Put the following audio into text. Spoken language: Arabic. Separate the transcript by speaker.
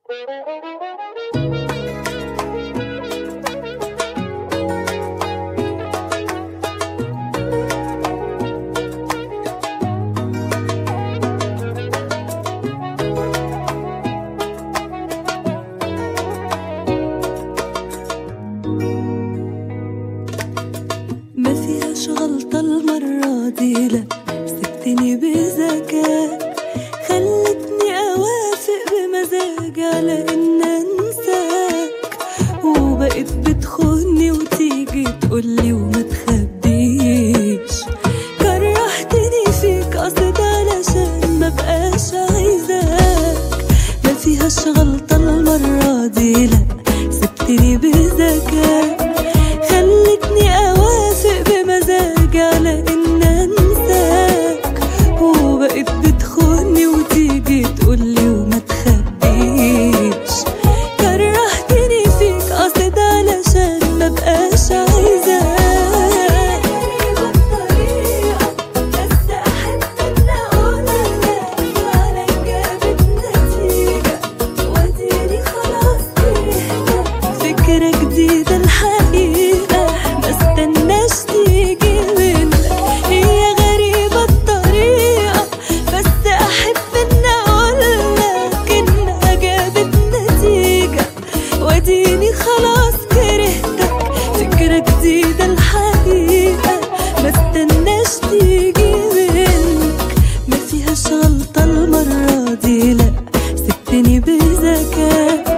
Speaker 1: ما فيهاش غلطة المرة دي، لا سبتني بذكاء، خلتني أوافق بمزاج على إن أنساك، وبقيت بتخوني وتيجي تقولي وما تخبيش، كرهتني فيك قصد علشان مبقاش عايزاك. ما فيهاش غلطة المرة دي، لا سبتني بذكاء، خلتني أوافق بمزاج على إن أنساك، وبقيت بتخوني وتيجي تقولي وما تخبيش، كرهتني فيك قصد علشان مبقاش عايزاك. بطريقة بس أحب إن أقولها فعلا جابت نتيجة، وأديني خلاص كرهتك، فكرة جديدة الحقيقة مستناش تيجي منك، هي غريبة الطريقة بس أحب إن أقولك إنها جابت نتيجة، وأديني خلاص كرهتك، فكرة جديدة الحقيقة مستناش تيجي منك. ما فيهاش غلطة المرة دي، لأ سبتني بذكاء،